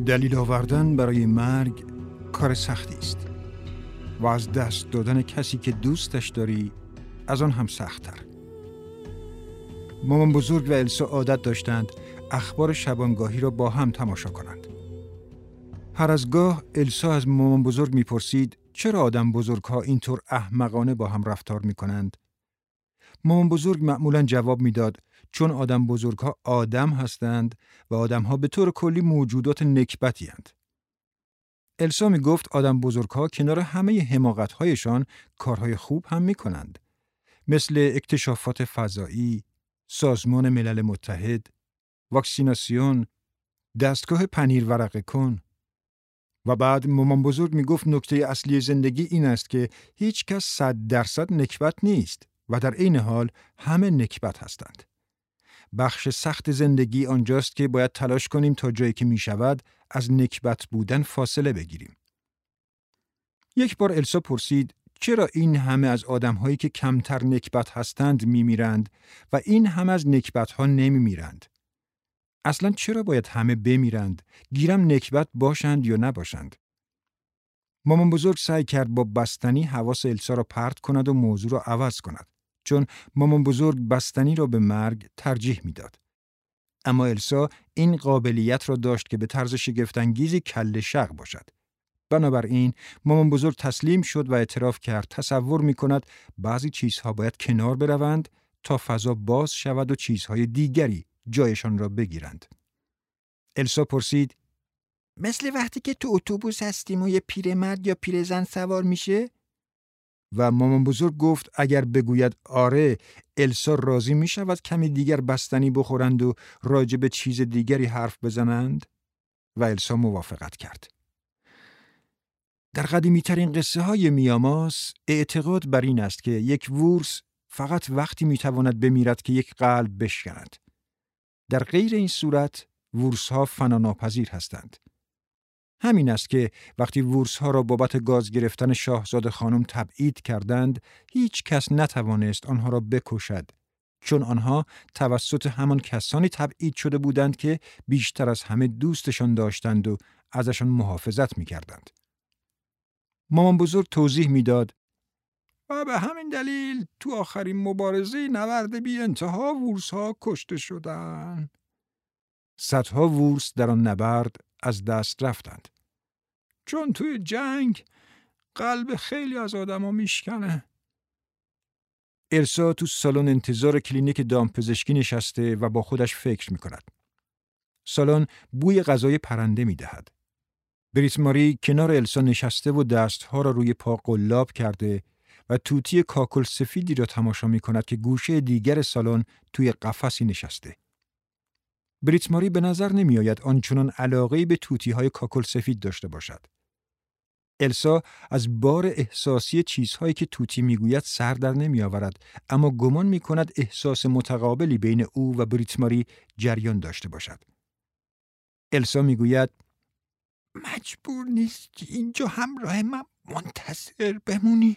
دلیل آوردن برای مرگ کار سختی است و از دست دادن کسی که دوستش داری از آن هم سخت‌تر. مامان بزرگ و السا عادت داشتند اخبار شبانگاهی را با هم تماشا کنند. هر از گاه السا از مامان بزرگ می‌پرسید چرا آدم بزرگ‌ها اینطور احمقانه با هم رفتار می‌کنند؟ مامان بزرگ معمولاً جواب می‌داد چون آدم بزرگ‌ها آدم هستند و آدم‌ها به طور کلی موجودات نکبتی اند. السا می‌گفت آدم بزرگ‌ها کنار همه حماقت‌هایشان کارهای خوب هم می‌کنند، مثل اکتشافات فضایی، سازمان ملل متحد، واکسیناسیون، دستگاه پنیر ورقه کن. و بعد مامان بزرگ میگفت نکته اصلی زندگی این است که هیچ کس 100% نکبت نیست و در عین حال همه نکبت هستند. بخش سخت زندگی آنجاست که باید تلاش کنیم تا جایی که می شود از نکبت بودن فاصله بگیریم. یک بار السا پرسید چرا این همه از آدم‌هایی که کمتر نکبت هستند می‌میرند و این همه از نکبت‌ها نمی‌میرند؟ اصلاً چرا باید همه بمیرند؟ گیرم نکبت باشند یا نباشند؟ مامان بزرگ سعی کرد با بستنی حواس السا را پرت کند و موضوع را عوض کند، چون مامان بزرگ بستنی را به مرگ ترجیح می‌داد. اما السا این قابلیت را داشت که به طرز شگفت‌انگیزی کله شق باشد. بنابراین مامان بزرگ تسلیم شد و اعتراف کرد تصور می‌کند بعضی چیزها باید کنار بروند تا فضا باز شود و چیزهای دیگری جایشان را بگیرند. السا پرسید مثل وقتی که تو اتوبوس هستیم و یه پیرمرد یا پیرزن سوار میشه؟ و مامان بزرگ گفت اگر بگوید آره، السا راضی میشود کمی دیگر بستنی بخورند و راجع به چیز دیگری حرف بزنند؟ و السا موافقت کرد. در قدیمی‌ترین قصه‌های میاماس اعتقاد بر این است که یک وورس فقط وقتی میتواند بمیرد که یک قلب بشکند. در غیر این صورت وورس‌ها فناناپذیر هستند. همین است که وقتی وورس‌ها را بابت گاز گرفتن شاهزاده خانم تبعید کردند، هیچ کس نتوانست آنها را بکشد، چون آنها توسط همان کسانی تبعید شده بودند که بیشتر از همه دوستشان داشتند و ازشان محافظت می‌کردند. مامان بزرگ توضیح میداد و به همین دلیل تو آخرین مبارزه نبرد بی انتها وورس‌ها کشته شدند. صدها وورس در آن نبرد از دست رفتند. چون توی جنگ قلب خیلی از آدما میشکنه. السا تو سالن انتظار کلینیک دامپزشکی نشسته و با خودش فکر میکند. سالن بوی غذای پرنده میدهد. بریت ماری کنار السا نشسته و دستها را روی پا قلاب کرده و توتی کاکل سفیدی را تماشا میکند که گوشه دیگر سالن توی قفسی نشسته. بریت ماری به نظر نمیآید آنچنان علاقه‌ای به توتی‌های کاکل سفید داشته باشد. السا از بار احساسی چیزهایی که توتی میگوید سر در نمیآورد، اما گمان میکند احساس متقابلی بین او و بریت ماری جریان داشته باشد. السا میگوید مجبور نیستی اینجا همراه من منتظر بمونی؟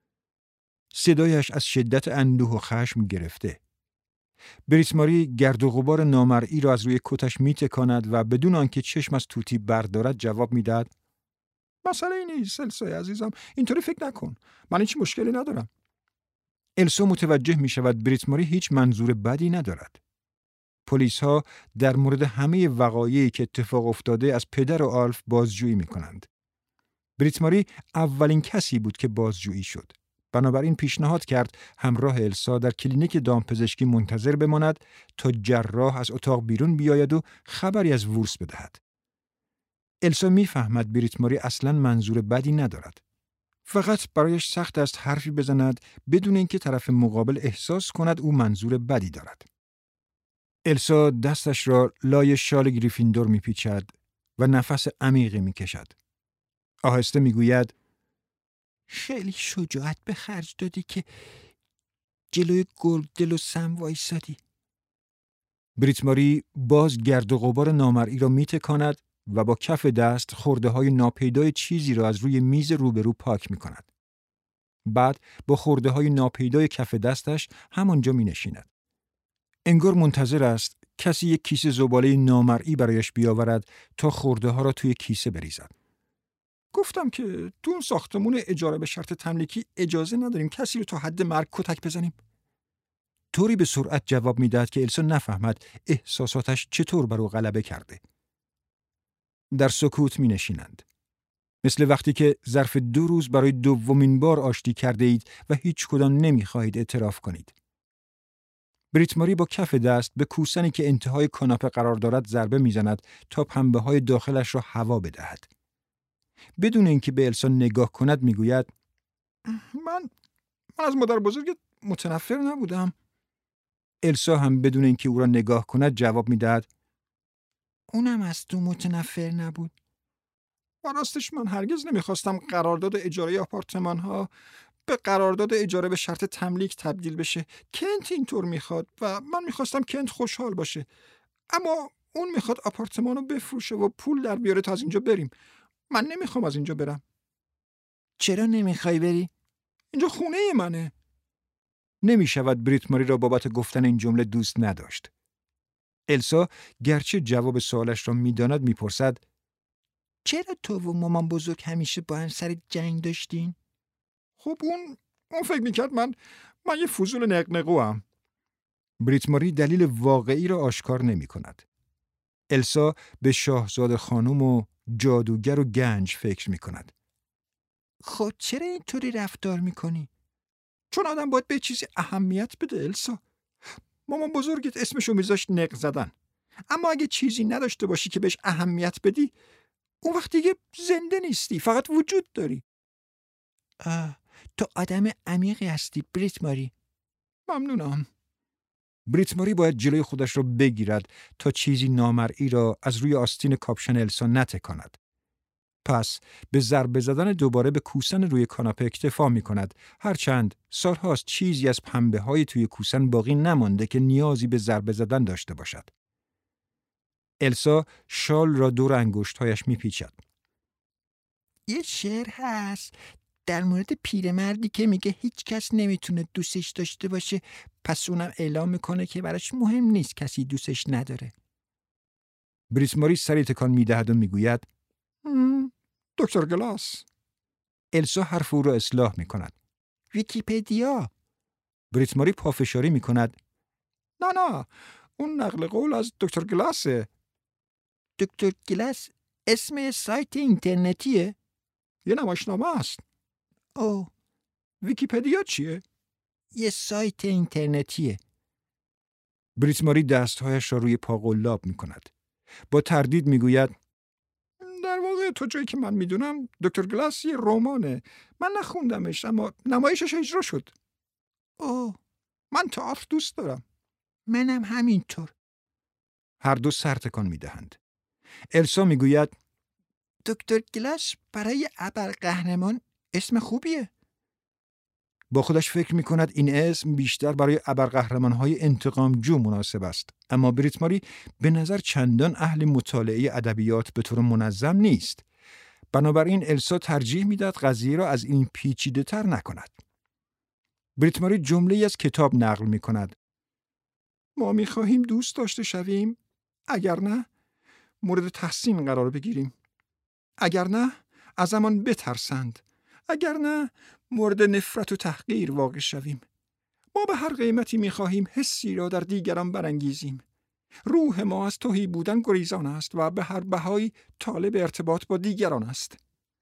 صدایش از شدت اندوه و خشم گرفته. بریت ماری گرد و غبار نامرئی را از روی کتش میتکاند و بدون آنکه چشم از توتی بردارد جواب میدهد مسئله نیست السا عزیزم، اینطوری فکر نکن، من هیچ مشکلی ندارم. السا متوجه می شود بریت ماری هیچ منظور بدی ندارد. پلیس ها در مورد همه وقایعی که اتفاق افتاده از پدر و آلف بازجویی می کنند. بریت ماری اولین کسی بود که بازجویی شد. بنابراین پیشنهاد کرد همراه السا در کلینیک دامپزشکی منتظر بماند تا جراح از اتاق بیرون بیاید و خبری از وورس بدهد. السا میفهمد بریت ماری اصلاً منظور بدی ندارد. فقط برایش سخت است حرفی بزند بدون اینکه طرف مقابل احساس کند او منظور بدی دارد. السا دستش را لای شال گریفیندور میپیچد و نفس عمیقی میکشد. آهسته میگوید خیلی شجاعت به خرج دادی که جلوی گرگدل و سم وایسادی. بریت ماری باز گرد و غبار نامرئی را میتکاند و با کف دست خرده‌های ناپیدای چیزی را از روی میز روبرو پاک می‌کند. بعد با خرده‌های ناپیدای کف دستش همانجا می‌نشیند. انگار منتظر است کسی یک کیسه زباله نامرئی برایش بیاورد تا خورده ها را توی کیسه بریزد. گفتم که تو اون ساختمون اجاره به شرط تملیکی اجازه نداریم کسی رو تا حد مرگ کتک بزنیم. طوری به سرعت جواب میداد که السا نفهمد احساساتش چطور بر او غلبه کرده. در سکوت می نشینند. مثل وقتی که ظرف 2 روز برای دومین بار آشتی کرده اید و هیچ کدام نمی خواهید اعتراف کنید. بریت ماری با کف دست به کوسنی که انتهای کاناپه قرار دارد ضربه میزند تا پنبه های داخلش را هوا بدهد. بدون اینکه به السا نگاه کند میگوید من از مادر بزرگت متنفر نبودم. السا هم بدون اینکه او را نگاه کند جواب میدهد اونم از تو متنفر نبود. و راستش من هرگز نمیخواستم قرارداد اجاره آپارتمان ها به قرارداد اجاره به شرط تملیک تبدیل بشه. کنت اینطور میخواد و من میخواستم کنت خوشحال باشه. اما اون میخواد آپارتمانو بفروشه و پول در بیاره تا از اینجا بریم. من نمیخوام از اینجا برم. چرا نمیخوای بری؟ اینجا خونه منه. نمیشود بریت ماری را بابت گفتن این جمله دوست نداشت. السا گرچه جواب سوالش را میداند میپرسد چرا تو و مامان بزرگ همیشه با هم سر جنگ داشتین؟ خب اون فکر میکرد من یه فضول نقنقوام. بریت ماری دلیل واقعی را آشکار نمی کند. السا به شاهزاده خانم و جادوگر و گنج فکر می کند. خب چرا اینطوری رفتار می کنی؟ چون آدم باید به چیزی اهمیت بده السا. مامان بزرگت اسمشو میذاشت نق زدن. اما اگه چیزی نداشته باشی که بهش اهمیت بدی، اون وقت دیگه زنده نیستی، فقط وجود داری. تو آدم عمیقی هستی بریت ماری. ممنونم. بریت ماری باید جلوی خودش را بگیرد تا چیزی نامرئی را از روی آستین کاپشن السا نتکاند. پس به ضربه زدن دوباره به کوسن روی کاناپه اکتفا می کند، هرچند سالهاست چیزی از پنبه های توی کوسن باقی نمانده که نیازی به ضربه زدن داشته باشد. السا شال را دور انگشت‌هایش می‌پیچد. یه شعر هست در مورد پیرمردی که میگه هیچ کس نمیتونه دوستش داشته باشه، پس اونم اعلام میکنه که براش مهم نیست کسی دوستش نداره. بریت ماری سری تکان میدهد و میگوید دکتر گلاس. السا حرف او را اصلاح میکند. ویکی‌پدیا. بریت ماری پافشاری میکند. نه اون نقل قول از دکتر گلاسه. دکتر گلاس اسم سایت اینترنتیه؟ یه نمایشنامه است. اوه. ویکی‌پدیا چیه؟ یه سایت اینترنتیه. بریت ماری دستهایش را روی پا قلاب میکند. با تردید میگوید در واقع تو جایی که من میدونم دکتر گلاس یه رمانه. من نخوندمش اما نمایشش اجرا شد. اوه. من تئاتر دوست دارم. منم همینطور. هر دو سر تکان میدهند. السا میگوید دکتر گلاس برای ابرقهرمان اسم خوبیه. با خودش فکر میکند این اسم بیشتر برای ابرقهرمان‌های انتقامجو مناسب است، اما بریت ماری به نظر چندان اهل مطالعه ادبیات به طور منظم نیست. بنابراین السا ترجیح میداد قضیه را از این پیچیده‌تر نکند. بریت ماری جمله‌ای از کتاب نقل میکند. ما میخواهیم دوست داشته شویم، اگر نه مورد تحسین قرار بگیریم. اگر نه ازمان بترسند. اگر نه مورد نفرت و تحقیر واقع شویم. ما به هر قیمتی می‌خواهیم حسی را در دیگران برانگیزیم. روح ما از تهی بودن گریزان است و به هر بهایی طالب ارتباط با دیگران است.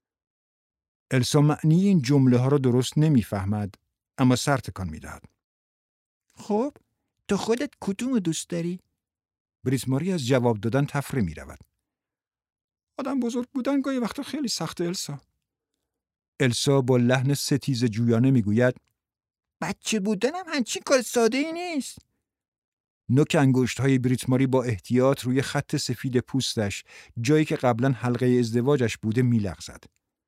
السا معنی این جمله ها را درست نمی‌فهمد، اما سر تکان می‌دهد. خب تو خودت کدوم دوست داری؟ بریت ماری از جواب دادن تفره می‌رود. آدم بزرگ بودن گاهی وقتا خیلی سخته السا. السا با لحن ستیز جویانه میگوید بچه بودنم همچین کار ساده ای نیست. نوک انگشت‌های بریت ماری با احتیاط روی خط سفید پوستش، جایی که قبلا حلقه ازدواجش بوده، میلغزد.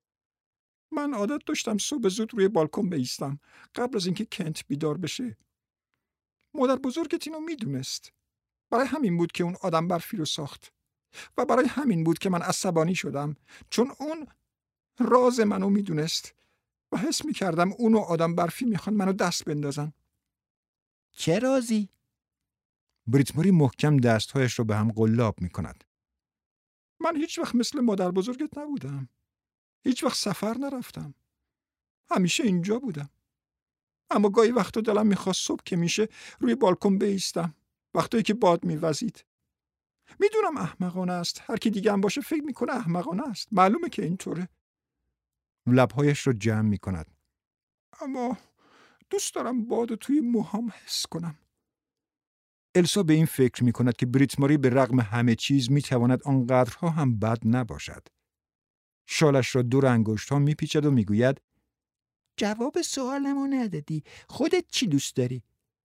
من عادت داشتم صبح زود روی بالکن بایستم قبل از اینکه کنت بیدار بشه. مادر بزرگت اینو میدونست. برای همین بود که اون آدم برفی رو ساخت. و برای همین بود که من عصبانی شدم، چون اون راز منو میدونست و حس میکردم اونو آدم برفی میخوان منو دست بندازن. چه رازی؟ بریتماری محکم دستهایش را به هم قلاب می کند. من هیچ وقت مثل مادر بزرگت نبودم. هیچ وقت سفر نرفتم. همیشه اینجا بودم. اما گاهی وقتا دلم میخواست صبح که میشه روی بالکن بایستم. وقتایی که باد میوزید. میدونم احمقانه است. هر کی دیگه هم باشه فکر میکنه احمقانه است. معلومه که اینطوره. لبهایش را جمع میکند. اما دوست دارم باد توی موهام حس کنم. السا به این فکر میکند که بریتماری به رغم همه چیز میتواند آنقدرها هم بد نباشد. شالش را دور انگشت‌ها میپیچد و میگوید جواب سوالمو ندادی. خودت چی دوست داری؟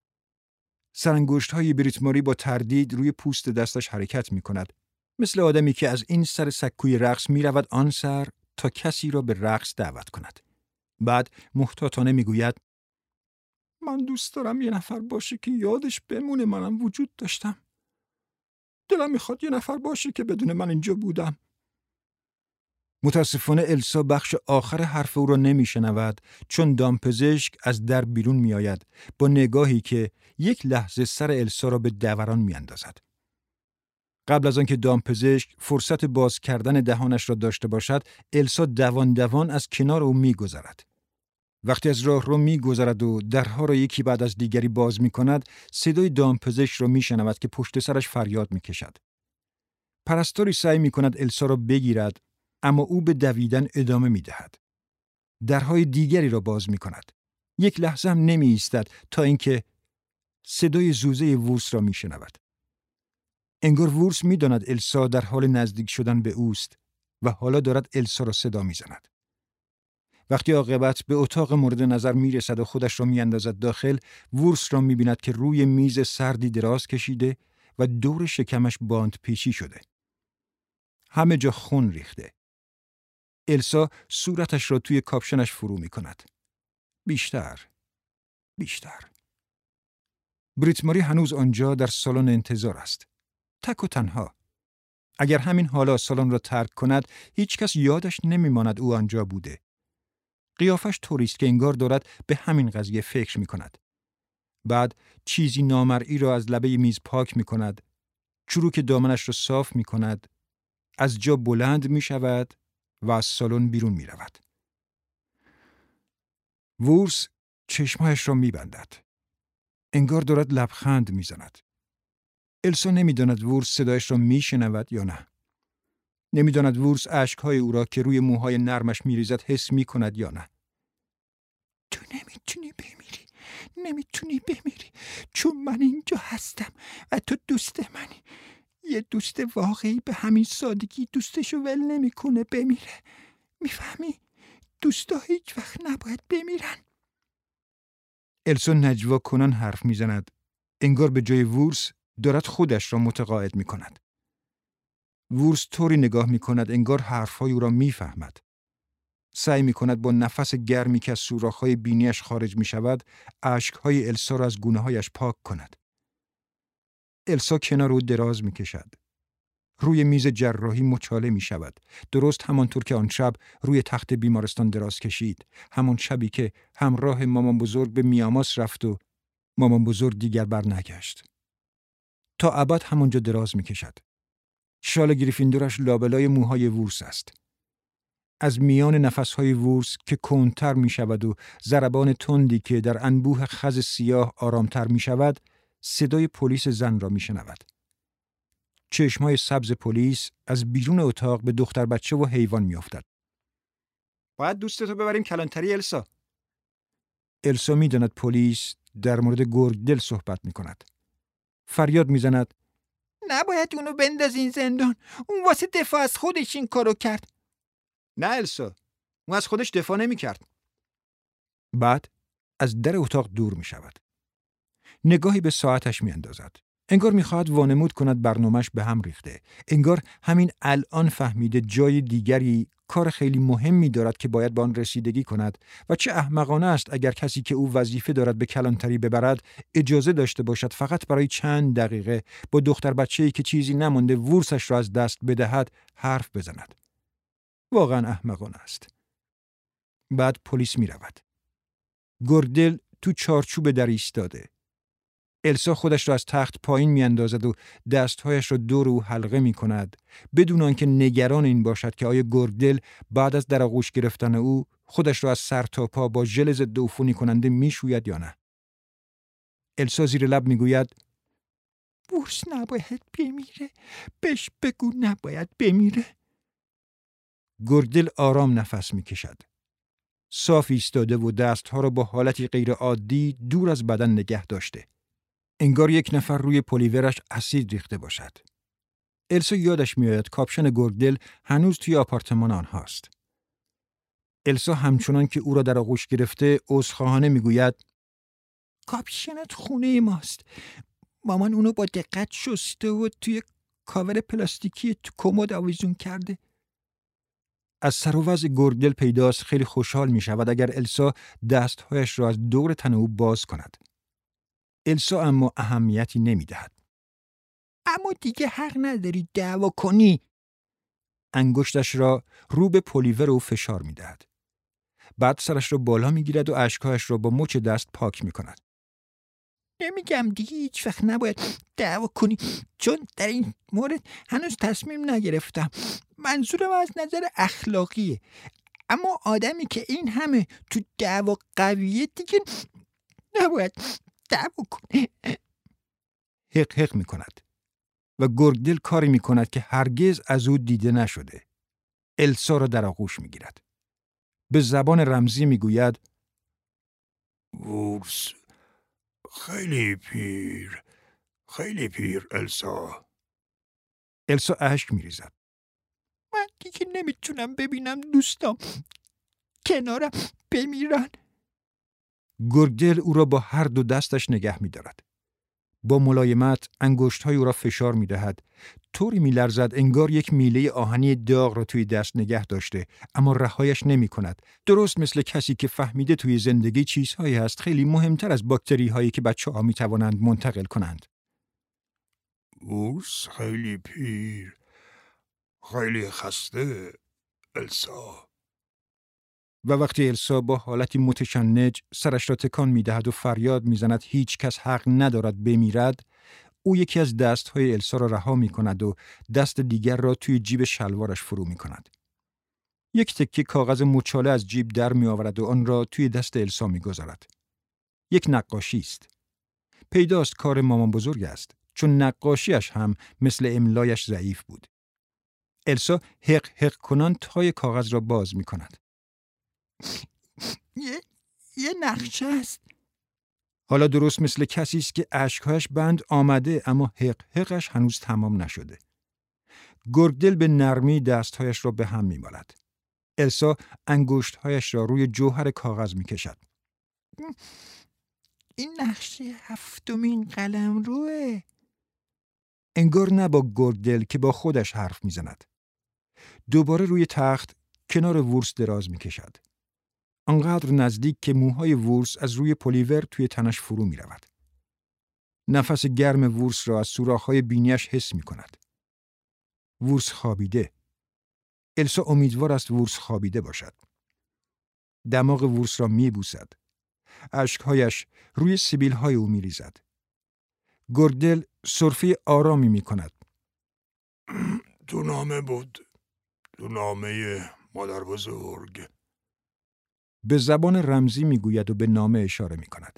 سرانگشت‌های بریتماری با تردید روی پوست دستش حرکت می‌کند. مثل آدمی که از این سر سکوی رقص می‌رود آن سر تا کسی را به رقص دعوت کند. بعد محتاطانه می‌گوید من دوست دارم یه نفر باشه که یادش بمونه منم وجود داشتم. دلم می‌خواد یه نفر باشه که بدون من اینجا بودم. متاسفانه السا بخش آخر حرف او را نمی‌شنود چون دامپزشک از در بیرون می‌آید با نگاهی که یک لحظه سر السا را به دوران می‌اندازد. قبل از آنکه دامپزشک فرصت باز کردن دهانش را داشته باشد، السا دوان دوان از کنار او می‌گذرد. وقتی از راه رو می‌گذرد و درها را یکی بعد از دیگری باز می‌کند، صدای دامپزشک را می‌شنود که پشت سرش فریاد می‌کشد. پرستاری سعی می‌کند السا را بگیرد، اما او به دویدن ادامه می‌دهد. درهای دیگری را باز می‌کند. یک لحظه هم نمی‌ایستد تا اینکه صدای زوزه وورس را می‌شنود. انگار وورس می‌داند السا در حال نزدیک شدن به اوست و حالا دارد السا را صدا می‌زند. وقتی عاقبت به اتاق مورد نظر می‌رسد و خودش را می‌اندازد داخل، وورس را می‌بیند که روی میز سردی دراز کشیده و دور شکمش باند پیچی شده. همه جا خون ریخته. السا صورتش را توی کاپشنش فرو می‌کند. بیشتر. بریتماری هنوز آنجا در سالن انتظار است. تک و تنها. اگر همین حالا سالن را ترک کند، هیچ کس یادش نمی‌ماند او آنجا بوده. قیافش طوری است که انگار دارد به همین قضیه فکر می‌کند. بعد چیزی نامرئی را از لبه میز پاک می‌کند، چروک دامنش را صاف می‌کند، از جا بلند می‌شود و از سالن بیرون می‌رود. وورس چشمهایش را می‌بندد. انگار دارد لبخند می‌زند. السا نمی‌داند وورس صدایش را می‌شنود یا نه. نمی‌داند وورس اشک‌های او را که روی موهای نرمش می‌ریزد حس می‌کند یا نه. تو نمیتونی بمیری چون من اینجا هستم و تو دوست منی. یه دوست واقعی به همین سادگی دوستشو ول نمی‌کنه بمیره. میفهمی؟ دوستا هیچ وقت نباید بمیرن. السا نجوا کنان حرف می‌زند. انگار به جای وورس دارد خودش را متقاعد می‌کند. وورس طوری نگاه می‌کند انگار حرف‌های او را می‌فهمد. سعی می‌کند با نفس گرمی که از سوراخ‌های بینیش خارج می‌شود، اشک‌های السا را از گونه‌هایش پاک کند. السا کنار او دراز می‌کشد. روی میز جراحی مچاله می‌شود. درست همانطور که آن شب روی تخت بیمارستان دراز کشید. همان شبی که همراه مامان بزرگ به میاماس رفت و مامان بزرگ دیگر برنگشت. تا ابد همانجا دراز می‌کشد. شال گریفیندورش لابلای موهای وورس است. از میان نفس‌های وورس که کندتر می‌شود و ضربان تندی که در انبوه خز سیاه آرامتر می‌شود، صدای پلیس زن را می‌شنود. چشم‌های سبز پلیس از بیرون اتاق به دختر بچه و حیوان می‌افتد. باید دوستتو ببریم کلانتری السا. السا می‌داند پلیس در مورد گرگدل صحبت می‌کند. فریاد می‌زند: نباید اونو بندازین زندان. اون واسه دفاع از خودش این کارو کرد. نه السا، اون از خودش دفاع نمی‌کرد. بعد از در اتاق دور می‌شود. نگاهی به ساعتش می‌اندازد. انگار می‌خواهد وانمود کند برنامه‌اش به هم ریخته. انگار همین الان فهمیده جای دیگری کار خیلی مهمی دارد که باید به آن رسیدگی کند و چه احمقانه است اگر کسی که او وظیفه دارد به کلانتری ببرد اجازه داشته باشد فقط برای چند دقیقه با دختر بچه‌ای که چیزی نمانده وورسش را از دست بدهد حرف بزند. واقعا احمقانه است. بعد پلیس می‌رود. گرگدل تو چارچوب در ایستاده. السا خودش را از تخت پایین میاندازد و دستهایش را دور او حلقه می کند بدون آنکه نگران این باشد که آیا گرگدل بعد از در آغوش گرفتن او خودش را از سر تا پا با ژل ضد عفونی کننده میشوید یا نه. السا زیر لب میگوید ورس نباید بمیره، بهش بگو نباید بمیره. گرگدل آرام نفس میکشد. صاف ایستاده و دستها را با حالتی غیر عادی دور از بدن نگه داشته. انگار یک نفر روی پلیورش اسید ریخته باشد. السا یادش میآید کاپشن گرگدل هنوز توی آپارتمان آنهاست. السا همچنان که او را در آغوش گرفته عذرخواهانه میگوید کاپشنت خونه ماست. مامان اونو با دقت شسته و توی کاور پلاستیکی تو کمد آویزون کرده. از سر و وضع گرگدل پیداست خیلی خوشحال می شود اگر السا دستهایش را از دور تن او باز کند. السا اما اهمیتی نمی دهد. اما دیگه حق نداری دعوا کنی. انگشتش را رو به پلیور او فشار می دهد. بعد سرش را بالا می گیرد و اشکهایش را با مچ دست پاک می کند. نمیگم دیگه هیچ وقت نباید دعوا کنی، چون در این مورد هنوز تصمیم نگرفتم. منظورم از نظر اخلاقیه. اما آدمی که این همه تو دعوا قویه دیگه نباید دعوا کنه. حق حق می کند و گرگدل کاری می کند که هرگز از او دیده نشده. السا را در آغوش می گیرد. به زبان رمزی می گوید ورس خیلی پیر السا. السا اشک می ریزد. من دیگه نمیتونم ببینم دوستام کنارم بمیرن. گرگدل او را با هر دو دستش نگه می دارد. با ملایمت انگشت‌های او را فشار می دهد. طوری می لرزد انگار یک میله آهنی داغ را توی دست نگه داشته، اما رهایش نمی کند. درست مثل کسی که فهمیده توی زندگی چیزهایی هست خیلی مهمتر از باکتری هایی که بچه‌ها می توانند منتقل کنند. ورس خیلی پیر، خیلی خسته السا. و وقتی السا با حالتی متشنج سرش را تکان می دهد و فریاد می زند هیچ کس حق ندارد بمیرد، او یکی از دستهای السا را رها می کند و دست دیگر را توی جیب شلوارش فرو می کند. یک تکه کاغذ مچاله از جیب در می آورد و آن را توی دست السا می گذارد. یک نقاشی است. پیداست کار مامان بزرگ است، چون نقاشیش هم مثل املایش ضعیف بود. السا حق حق کنان تای کاغذ را باز می کند. یه نقشه است. حالا درست مثل کسی است که اشکهایش بند آمده اما حق حقش هنوز تمام نشده. گرگدل به نرمی دستهایش را به هم می مالد. السا انگشتهایش را روی جوهر کاغذ می کشد. این نقشه 7مین قلمروه. انگار نه با گرگدل که با خودش حرف می زند. دوباره روی تخت کنار ورس دراز می کشد. آنقدر نزدیک که موهای ورس از روی پلیور توی تنش فرو می رود. نفس گرم ورس را از سوراخ‌های بینیش حس می کند. ورس خوابیده. السا امیدوار است ورس خوابیده باشد. دماغ ورس را می بوسد. اشکهایش روی سبیل‌های او می ریزد. گرگدل سرفه آرامی می کند. تو نامه بود. تو نامه مادر بزرگ. به زبان رمزی می گوید و به نامه اشاره می کند.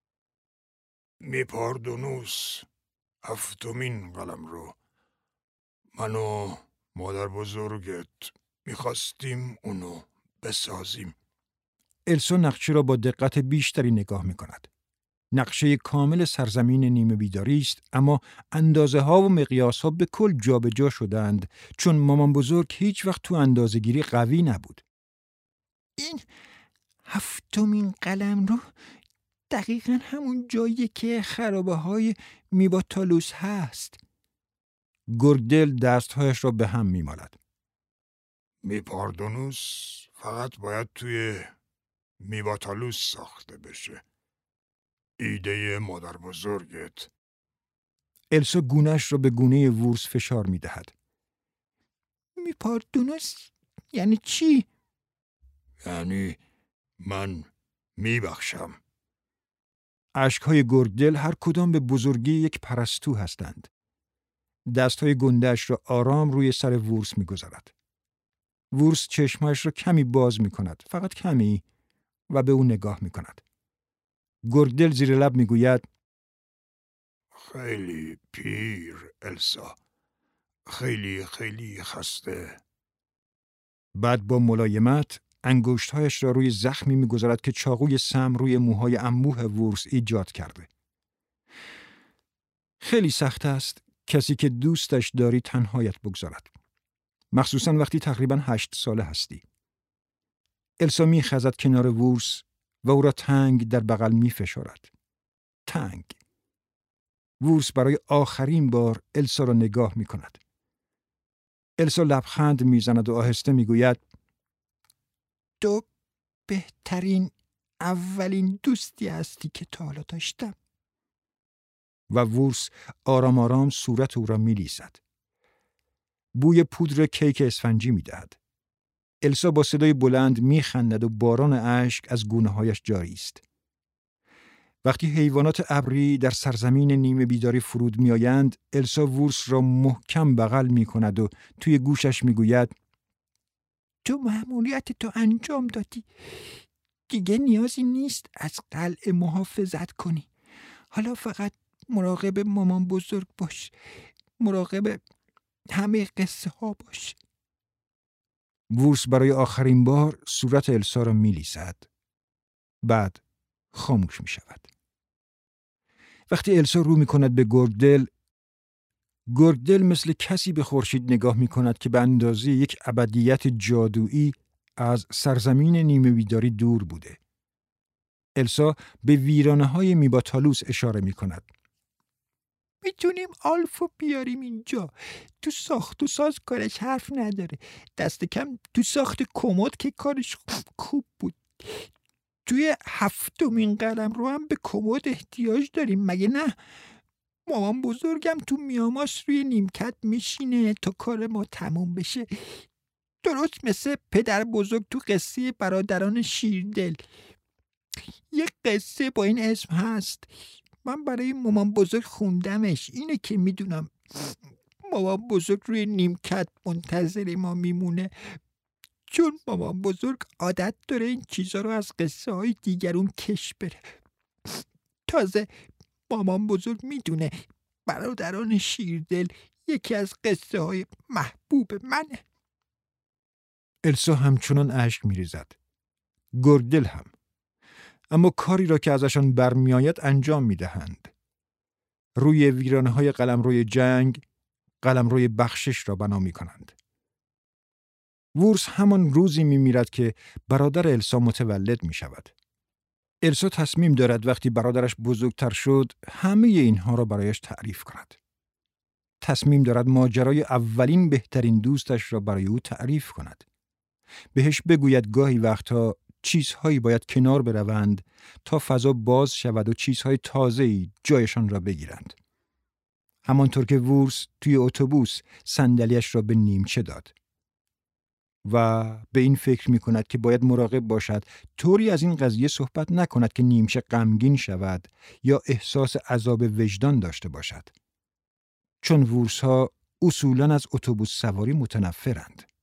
میپاردونوس 7مین قلمرو. من و مادر بزرگت میخواستیم اونو بسازیم. السا نقشه را با دقت بیشتری نگاه می کند. نقشه کامل سرزمین نیمه بیداری است، اما اندازه ها و مقیاس ها به کل جابجا شدند، چون مامان بزرگ هیچ وقت تو اندازه گیری قوی نبود. این 7مین قلمرو دقیقاً همون جایی که خرابه های میباتالوس هست. گرگدل دستهایش را به هم میمالد. میپاردونوس فقط باید توی میباتالوس ساخته بشه. ایده مادر بزرگت. السا گونه‌اش را به گونه ورس فشار میدهد. میپاردونوس یعنی چی؟ یعنی من میبخشم. اشک‌های گرگدل هر کدام به بزرگی یک پرستو هستند. دست‌های گنده‌اش را آرام روی سر وورس می‌گذارد. وورس چشمهایش را کمی باز می‌کند، فقط کمی، و به او نگاه می‌کند. گرگدل زیر لب می‌گوید: خیلی پیر السا. خیلی خیلی خسته. بعد با ملایمت انگشت‌هایش را روی زخمی می‌گذارد که چاقوی سم روی موهای انبوه وورس ایجاد کرده. خیلی سخت است کسی که دوستش داری تنهایت بگذارد. مخصوصاً وقتی تقریباً 8 ساله هستی. السا می‌خزد کنار وورس و او را تنگ در بغل می‌فشارد. تنگ. وورس برای آخرین بار السا را نگاه می‌کند. السا لبخند می‌زند و آهسته می‌گوید: تو بهترین اولین دوستی هستی که تا حالا داشتم. و وورس آرام آرام صورت او را می‌لیسد. بوی پودر کیک اسفنجی می‌دهد. السا با صدای بلند می‌خندد و باران اشک از گونه‌هایش جاری است. وقتی حیوانات ابری در سرزمین نیمه بیداری فرود می‌آیند، السا وورس را محکم بغل می‌کند و توی گوشش می‌گوید: تو مأموریت تو انجام دادی. دیگه نیازی نیست از قلعه محافظت کنی. حالا فقط مراقب مامان بزرگ باش. مراقب همه قصه ها باش. وورس برای آخرین بار صورت السا را می‌لیسد. بعد خاموش می‌شود. وقتی السا رو می‌کند به گرگدل، گرگدل مثل کسی به خورشید نگاه می‌کند که به اندازه یک ابدیت جادویی از سرزمین نیمه بیداری دور بوده. السا به ویرانه‌های میباتالوس اشاره می‌کند. میتونیم آلفو بیاریم اینجا. تو ساخت و ساز کارش حرف نداره. دست کم تو ساخت کمد که کارش خوب بود. توی 7مین قلم رو هم به کمد احتیاج داریم، مگه نه؟ مامان بزرگم تو میاماس روی نیمکت میشینه تا کار ما تموم بشه. درست مثل پدر بزرگ تو قصه برادران شیردل. یه قصه با این اسم هست. من برای مامان بزرگ خوندمش. اینه که میدونم مامان بزرگ روی نیمکت منتظر ما میمونه، چون مامان بزرگ عادت داره این چیزا رو از قصه های دیگرون کش بره. تازه مامان بزرگ میدونه برادران شیردل یکی از قصه های محبوب منه. السا همچنان اشک میریزد. گرگدل هم. اما کاری را که ازشان برمیآید انجام میدهند. روی ویرانه‌های قلمروی جنگ، قلمروی بخشش را بنا می‌کنند. وورس همان روزی می‌میرد که برادر السا متولد می‌شود. السا تصمیم دارد وقتی برادرش بزرگتر شد، همه اینها را برایش تعریف کند. تصمیم دارد ماجرای اولین بهترین دوستش را برای او تعریف کند. بهش بگوید گاهی وقتها چیزهایی باید کنار بروند تا فضا باز شود و چیزهای تازه‌ای جایشان را بگیرند. همانطور که وورس توی اتوبوس صندلیاش را به نیمچه داد و به این فکر می کند که باید مراقب باشد طوری از این قضیه صحبت نکند که نیمچه غمگین شود یا احساس عذاب وجدان داشته باشد. چون وورس ها اصولاً از اتوبوس سواری متنفرند.